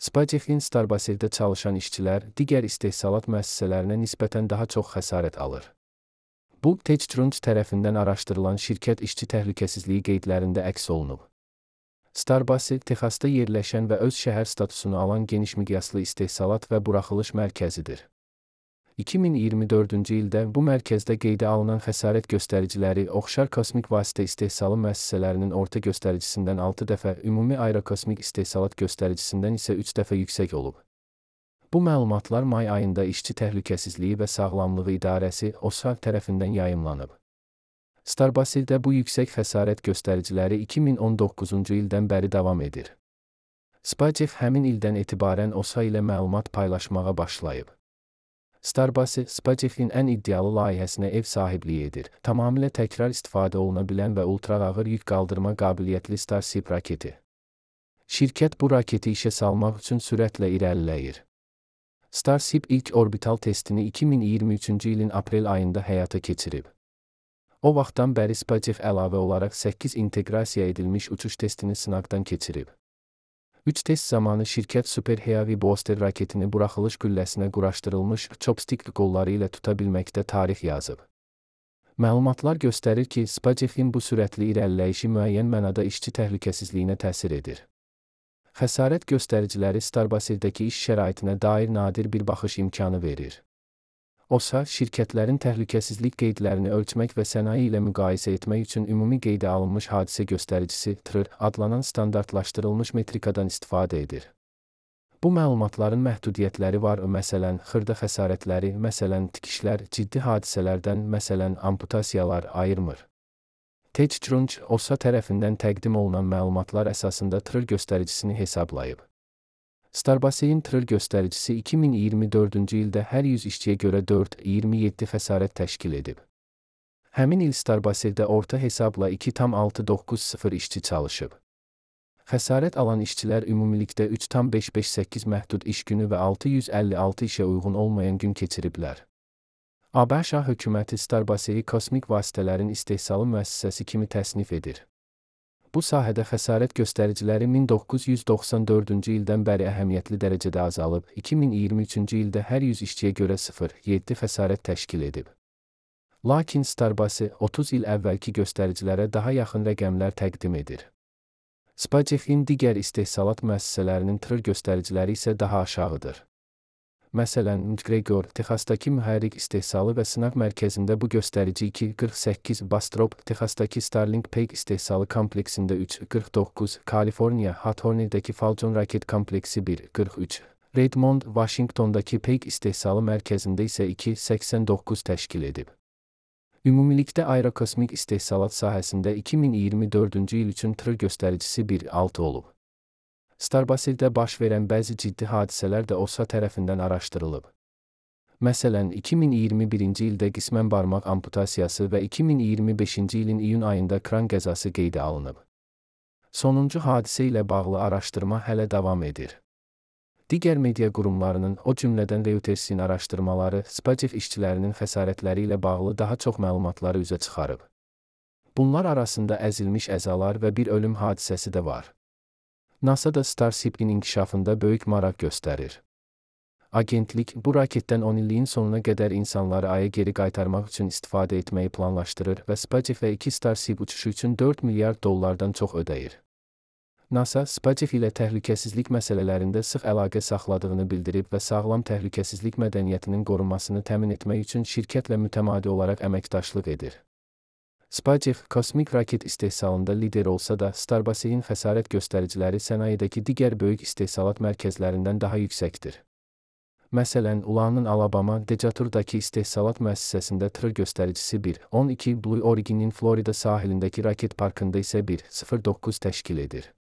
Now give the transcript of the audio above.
Spacek-in Starbase-də çalışan işçilər digər istehsalat müəssisələrinə nisbətən daha çox xəsarət alır. Bu, TechCrunch tərəfindən araşdırılan şirkət işçi təhlükəsizliyi qeydlərində əks olunub. Starbase, Texasda yerləşən və öz şəhər statusunu alan geniş miqyaslı istehsalat və buraxılış mərkəzidir. 2024-cü ildə bu mərkəzdə qeydə alınan xəsarət göstəriciləri oxşar kosmik vasitə istehsalı müəssisələrinin orta göstəricisindən 6 dəfə, ümumi aerokosmik istehsalat göstəricisindən isə 3 dəfə yüksək olub. Bu məlumatlar may ayında İşçi Təhlükəsizliyi və Sağlamlığı İdarəsi OSHA tərəfindən yayımlanıb. Starbase-də bu yüksək xəsarət göstəriciləri 2019-cu ildən bəri davam edir. Spacek həmin ildən etibarən OSHA ilə məlumat paylaşmağa başlayıb. Starbase, Spacekin ən iddialı layihəsinə ev sahibliyi edir. Tamamilə təkrar istifadə oluna bilən və ultraağır yük qaldırma qabiliyyətli Starship raketi. Şirkət bu raketi işə salmaq üçün sürətlə irəliləyir. Starship ilk orbital testini 2023-cü ilin aprel ayında həyata keçirib. O vaxtdan bəri Spacek əlavə olaraq 8 inteqrasiya edilmiş uçuş testini sınaqdan keçirib. 3 test zamanı şirkət Super Heavy Booster raketini buraxılış gülləsinə quraşdırılmış chopstick qolları ilə tuta bilməkdə tarix yazıb. Məlumatlar göstərir ki, Spacekin bu sürətli irəliləyişi müəyyən mənada işçi təhlükəsizliyinə təsir edir. Xəsarət göstəriciləri Starbase-dəki iş şəraitinə dair nadir bir baxış imkanı verir. OSHA, şirkətlərin təhlükəsizlik qeydlərini ölçmək və sənaye ilə müqayisə etmək üçün ümumi qeydə alınmış hadisə göstəricisi (TRIR) adlanan standartlaşdırılmış metrikadan istifadə edir. Bu məlumatların məhdudiyyətləri var, məsələn, xırda xəsarətləri, məsələn, tikişlər, ciddi hadisələrdən, məsələn, amputasiyalar ayırmır. TechCrunch, OSHA tərəfindən təqdim olunan məlumatlar əsasında TRIR göstəricisini hesablayıb. Starbase-in TRIR göstəricisi 2024-cü ildə hər 100 işçiyə görə 4,27 xəsarət təşkil edib. Həmin il Starbase-də orta hesabla 2,690 işçi çalışıb. Xəsarət alan işçilər ümumilikdə 3,558 məhdud iş günü və 656 işə uyğun olmayan gün keçiriblər. ABŞ hökuməti Starbase-yi kosmik vasitələrin istehsalı müəssisəsi kimi təsnif edir. Bu sahədə xəsarət göstəriciləri 1994-cü ildən bəri əhəmiyyətli dərəcədə azalıb, 2023-cü ildə hər 100 işçiyə görə 0,7 xəsarət təşkil edib. Lakin Starbase 30 il əvvəlki göstəricilərə daha yaxın rəqəmlər təqdim edir. Spacekin digər istehsalat müəssisələrinin TRIR göstəriciləri isə daha aşağıdır. Məsələn, McGregor, Texasdakı mühərrik istehsalı və sınaq mərkəzində bu göstərici 2,48, Bastrop, Texasdakı Starlink Peak istehsalı kompleksində 3,49, Kaliforniya, Hawthorne-dəki Falcon raket kompleksi 1,43, Redmond, Washingtondakı Peak istehsalı mərkəzində isə 2,89 təşkil edib. Ümumilikdə aerokosmik istehsalat sahəsində 2024-cü il üçün TRIR göstəricisi 1,6 olub. Starbase-də baş verən bəzi ciddi hadisələr də OSHA tərəfindən araşdırılıb. Məsələn, 2021-ci ildə qismən barmaq amputasiyası və 2025-ci ilin iyun ayında kran qəzası qeydə alınıb. Sonuncu hadisə ilə bağlı araşdırma hələ davam edir. Digər media qurumlarının, o cümlədən Reutersin araşdırmaları, Spacek işçilərinin xəsarətləri ilə bağlı daha çox məlumatları üzə çıxarıb. Bunlar arasında əzilmiş əzalar və bir ölüm hadisəsi də var. NASA da Starship'in inkişafında böyük maraq göstərir. Agentlik, bu raketdən 10 illiyin sonuna qədər insanları Aya geri qaytarmaq üçün istifadə etməyi planlaşdırır və Spacek və 2 Starship uçuşu üçün $4 milyard çox ödəyir. NASA, Spacek ilə təhlükəsizlik məsələlərində sıx əlaqə saxladığını bildirib və sağlam təhlükəsizlik mədəniyyətinin qorunmasını təmin etmək üçün şirkətlə mütəmadi olaraq əməkdaşlıq edir. Spacek, kosmik raket istehsalında lider olsa da, Starbase-in xəsarət göstəriciləri sənayedəki digər böyük istehsalat mərkəzlərindən daha yüksəkdir. Məsələn, ULA'nın Alabama, Dejaturdakı istehsalat müəssisəsində TRIR göstəricisi 1,12, Blue Origin'in Florida sahilindəki raket parkında isə 1,09 təşkil edir.